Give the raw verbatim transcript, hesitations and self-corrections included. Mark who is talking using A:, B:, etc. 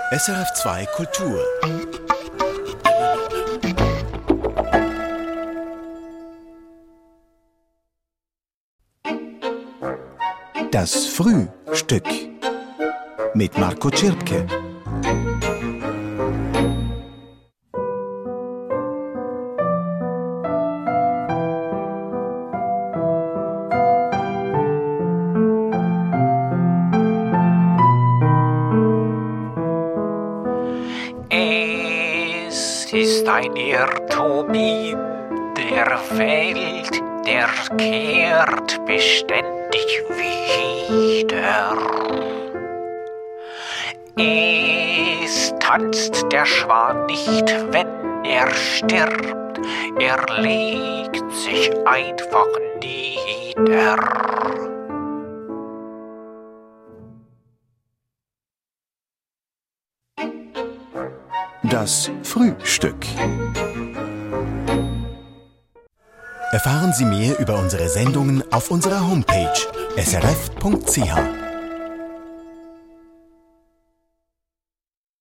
A: S R F zwei Kultur. Das Frühstück mit Marco Czirpke.
B: Es ist ein Irrtum in der Welt, der kehrt beständig wieder. Es tanzt der Schwan nicht, wenn er stirbt, er legt sich einfach nieder.
A: Das Frühstück. Erfahren Sie mehr über unsere Sendungen auf unserer Homepage s r f punkt c h.